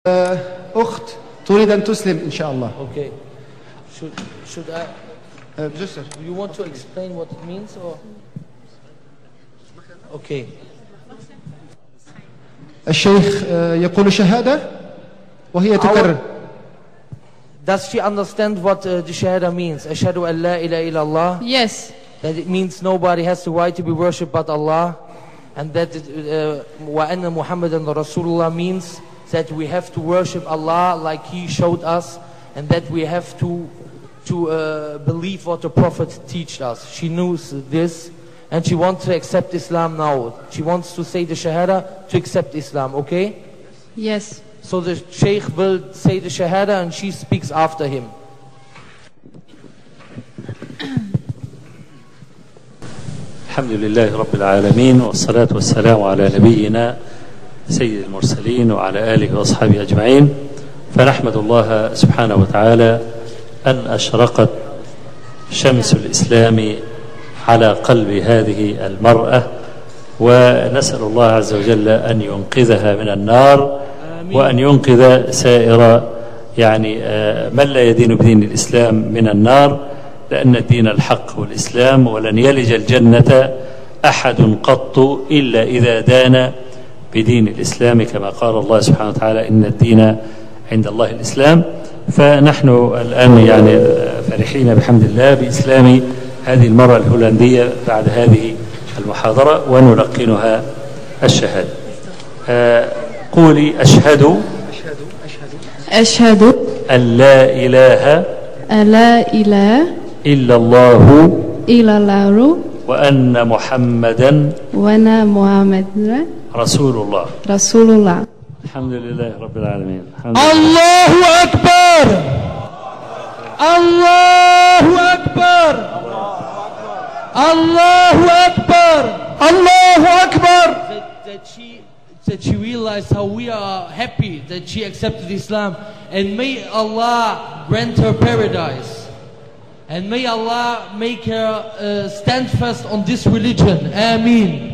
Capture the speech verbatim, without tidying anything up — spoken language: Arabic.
أخت تريد أن تسلم إن شاء الله. Okay. Should should I? Uh, just You want to explain what it means, or? Okay. الشيخ يقول شهادة وهي تكرر. Does she understand what uh, the shahada means? Ashhadu an la ilaha illallah. Yes. That it means nobody has the right to be worshipped but Allah, and that wa anna Muhammadan Rasulullah means that we have to worship Allah like He showed us, and that we have to to uh, believe what the Prophet taught us. She knows this, and she wants to accept Islam now. She wants to say the Shahada to accept Islam, okay? Yes. So the Shaykh will say the Shahada and she speaks after him. الحمد لله رب العالمين والصلاة والسلام على نبينا سيد المرسلين وعلى آله وأصحابه أجمعين. فنحمد الله سبحانه وتعالى أن أشرقت شمس الإسلام على قلب هذه المرأة، ونسأل الله عز وجل أن ينقذها من النار وأن ينقذ سائر يعني من لا يدين بدين الإسلام من النار، لأن الدين الحق هو الإسلام، ولن يلج الجنة أحد قط إلا إذا دان بدين الإسلام، كما قال الله سبحانه وتعالى إن الدين عند الله الإسلام. فنحن الآن يعني فرحين بحمد الله بإسلام هذه المرأة الهولندية بعد هذه المحاضرة، ونلقنها الشهادة. قولي أشهد أشهد أن لا إله أن لا إله إلا الله إلا الله وأن محمدا وأن محمدا رسول الله. رسول الله. الحمد لله رب العالمين. الله أكبر الله أكبر الله أكبر الله أكبر. That she that she realized how we are happy that she accepted Islam, and may Allah grant her paradise, and may Allah make her uh, stand fast on this religion. Ameen.